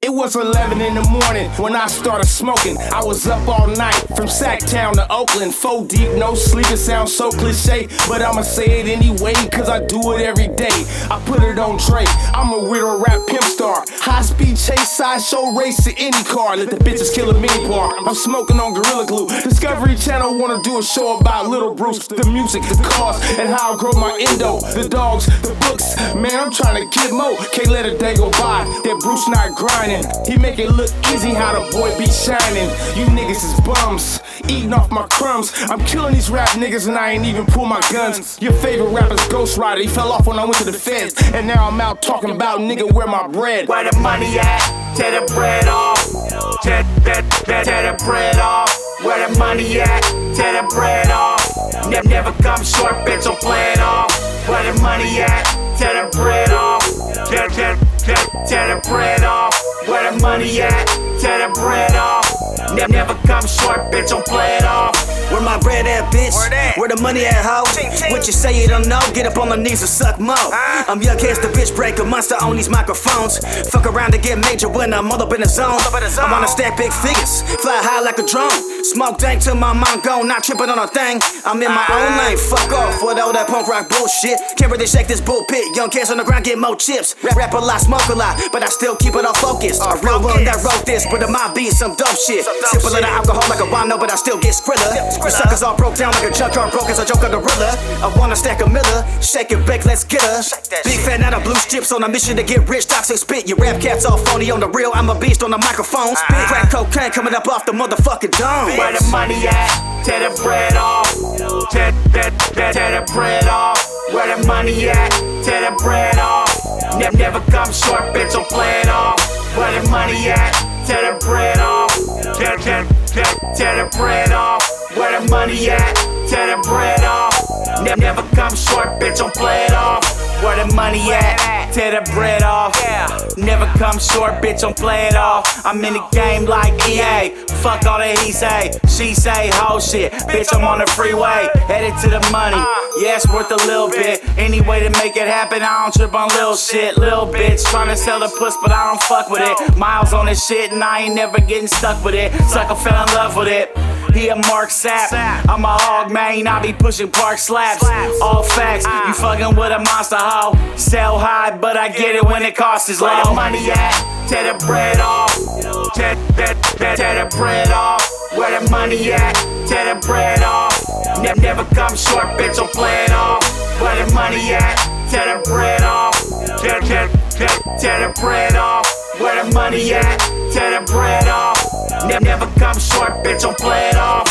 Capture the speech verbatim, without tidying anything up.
It was eleven in the morning when I started smoking. I was up all night from Sacktown to Oakland. Four deep, no sleep, it sounds so cliche, but I'ma say it anyway, cause I do it every day. I put it on Dre, I'm a weirdo rap pimp star. High speed chase, sideshow race to any car. Let the bitches kill a mini bar. I'm smoking on Gorilla Glue. Discovery Channel wanna do a show about Little Bruce. The music, the cars, and how I grow my endo. The dogs, the books, man, I'm trying to get more. Can't let a day go by that Bruce not grinding. He make it look easy how the boy be shining. You niggas is bums, eating off my crumbs. I'm killing these rap niggas and I ain't even pull my guns. Your favorite rapper's Ghost Rider, he fell off when I went to the feds. And now I'm out talking about nigga, where my bread? Where the money at? Tear the bread off. Tear, tear, tear, tear the bread off. Where the money at? Tear the bread off. Ne- never come short, bitch, don't play it off. Where the money at? Tear the bread off. Tear, tear, tear, tear the bread off. Where the money at? Tear the bread off. Ne- never come short, bitch, don't play it off. Where my bread at, bitch? Where that? Where the money at, ho? Ting, ting. What you say you don't know? Get up on the knees and suck mo. Huh? I'm young cast the bitch breaker, monster on these microphones. Fuck around to get major when I'm all up in the zone. Up in the zone. I wanna stack big figures, fly high like a drone. Smoke dank till my mind gone, not tripping on a thing. I'm in my own lane, fuck off with all that punk rock bullshit. Can't really shake this bullpit, young cats on the ground get more chips. Rap, rap a lot, smoke a lot, but I still keep it all focused. A real one that wrote this, but it might be some dope shit. Sip a little alcohol like a wino, but I still get skrilla. You suckers all broke down like a junk car, broke as a joker gorilla. I wanna stack a Miller, shake it, bake, let's get her. Big fan out of blue strips on a mission to get rich, toxic spit. Your rap cats all phony on the real, I'm a beast on the microphone. Spit crack cocaine coming up off the motherfucking dome. Where the money at? Tear the bread off. Tear, tear, tear, tear the bread off. Where the money at? Tear the bread off. Ne- never come short, bitch, don't play it off. Where the money at? Tear the bread off. Tear, tear, tear, tear the bread off. Where the money at? Tear the bread off. Ne- never come short, bitch, don't play it off. Where the money at? Tear the bread off. Never come short, bitch, don't play it off. I'm in the game like E A. Fuck all that he say, she say, whole shit. Bitch, I'm on the freeway, headed to the money. Yeah, it's worth a little bit. Any way to make it happen, I don't trip on little shit. Little bitch trying to sell the puss, but I don't fuck with it. Miles on this shit, and I ain't never getting stuck with it. Sucker fell in love with it. He a Mark Sapp, I'm a hog man, I be pushing park slaps. All facts, you fucking with a monster hoe. Sell high, but I get it when it costs is low. Where the money at? Tear the bread off. Tear, tear, tear, tear the bread off. Where the money at? Tear the bread off. Ne- never come short, bitch, don't play it off. Where the money at? Tear the bread off. Tear, tear, tear, tear the bread off. Where the money at? Tear the bread off. Ne- never come short, bitch, don't play it off.